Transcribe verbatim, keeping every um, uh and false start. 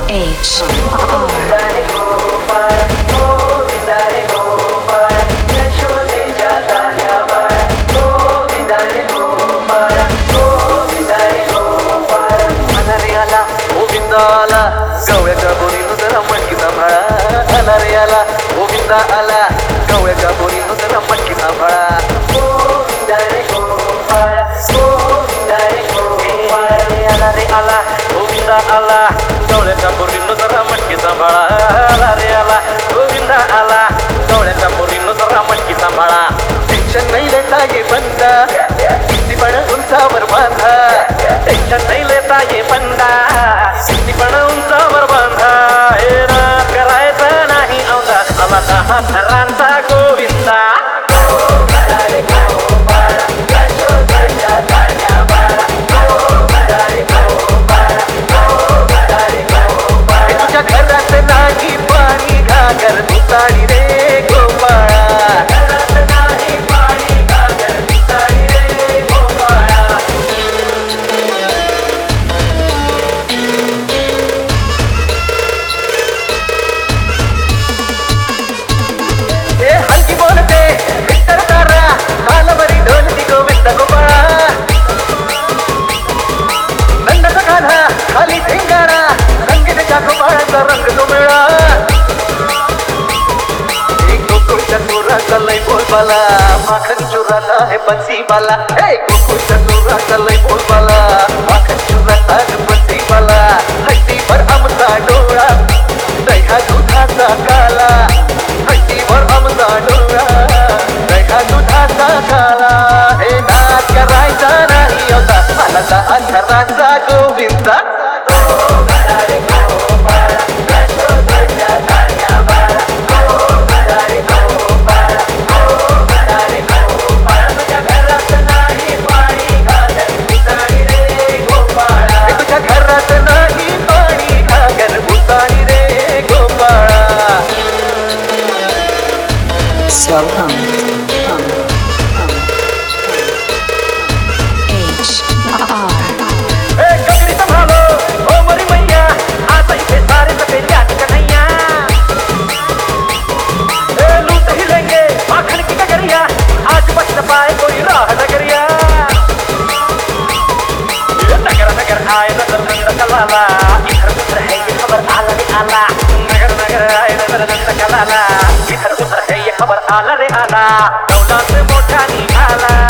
H R आला गवळ्याच्या बोरीनं जरा मटकी सांभाळा आला रे आला गोविंदा आला गवळ्याच्या बोरीनं जरा मटकी सांभाळा गोविंदा रे गोपाळा गोविंदा रे गोपाळा आला रे आला गोविंदा आला गवळ्याच्या बोरीनं जरा मटकी सांभाळा आला रे आला गोविंदा आला गवळ्याच्या बोरीनं जरा मटकी सांभाळा टेन्शन नाही लेता ये बंदा किती पण उंचावर बांधा टेन्शन नाही लेता ये बंदा किती पण उंचावर बांधा हे रात करायचं नाही औंधा आला दहा थरांचा गोविंदा तुझ्या घरात नाही पाणी घागर तुतारी रे गोपाळा खाली धिंगाणा संगीतच्या गोपाळाचा रंग तो मिळा एक गोकुळच्या चोराचा लय बोलबाला माखन चोराचा है बन्सीवाला हे गोकुळच्या चोराचा लय बोलबाला माखन चोराचा है बन्सीवाला हट्टीवर आमचा डोळा दह्या दुधाचा काला हट्टीवर आमचा डोळा दह्या दुधाचा काला हे नाच करायचा नाही होता मला दहा थरांचा Govinda Slow hum, hum, hum. H R ए गगरी संभालो ओ मरी मैया आता इसे सारे सफेद याद कन्हैया ए लूट ही लेंगे माखन की गगरिया आज बच न पाए कोई राह नगरिया नगर नगर आए नजर नजर कलाला इधर उधर है ये खबर आला रे आला नगर नगर आए नजर नजर कलाला इधर उधर है ये खबर आला रे आला दौलत मोठा निघाला